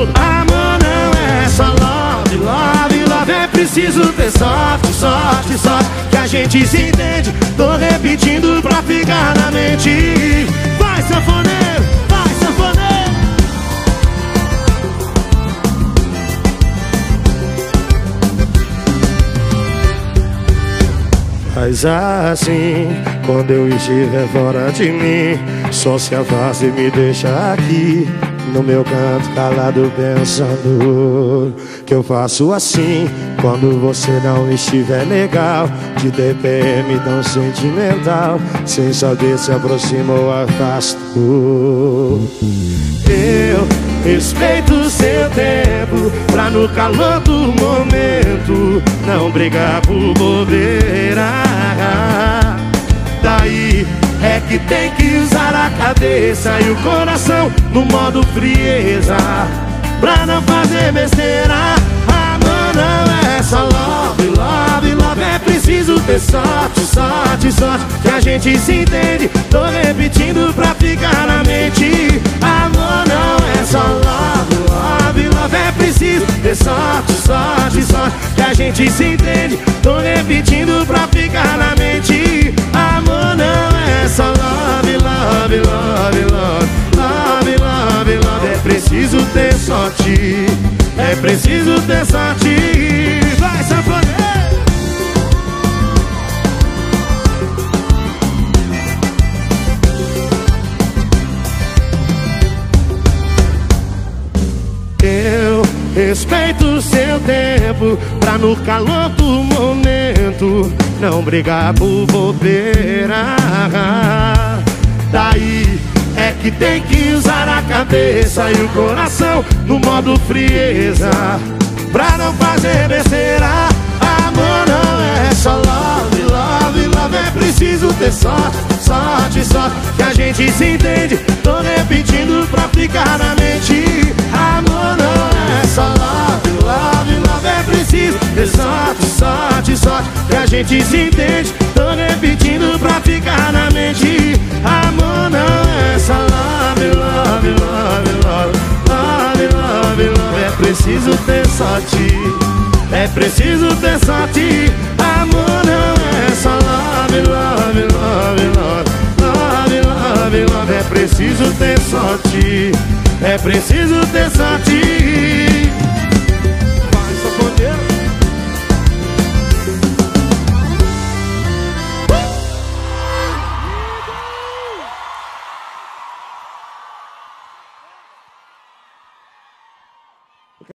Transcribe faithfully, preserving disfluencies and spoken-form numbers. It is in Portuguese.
Amor não é só love, love, love. É preciso ter sorte, sorte, sorte, que a gente se entende. Tô repetindo pra ficar na mente. Vai, sanfoneiro, vai, sanfoneiro. Faz assim, quando eu estiver fora de mim, só se afaste e me deixa aqui no meu canto calado pensando que eu faço assim quando você não estiver legal. De D P M tão sentimental, sem saber se aproxima ou afasta. Eu respeito o seu tempo pra no calor do momento não brigar por bobeira. Daí é que tem que usar a cabeça e o coração no modo frieza pra não fazer besteira. Amor não é só love, love, love. É preciso ter sorte, sorte, sorte, que a gente se entende. Tô repetindo pra ficar na mente. Amor não é só love, love, love. É preciso ter sorte, sorte, sorte, que a gente se entende. Tô repetindo pra ficar na mente. Amor não é só love, love, love, love, love, love, love. É preciso ter sorte, é preciso ter sorte. Vai, sanfoneiro. Eu respeito o seu tempo pra no calor do momento não brigar por bobeira. Daí é que tem que usar a cabeça e o coração no modo frieza pra não fazer besteira. Amor não é só love, love, love. É preciso ter sorte, sorte, sorte, que a gente se entende. Tô repetindo pra ficar na mente. Amor não é só love, love, love. É preciso ter sorte, sorte, sorte, que a gente se entende. Tô repetindo pra ficar na mente. Amor não é só love, love, love, love, love, love, love. É preciso ter sorte, é preciso ter sorte. Amor não é só love, love, love, love, love, love, love. É preciso ter sorte, é preciso ter sorte.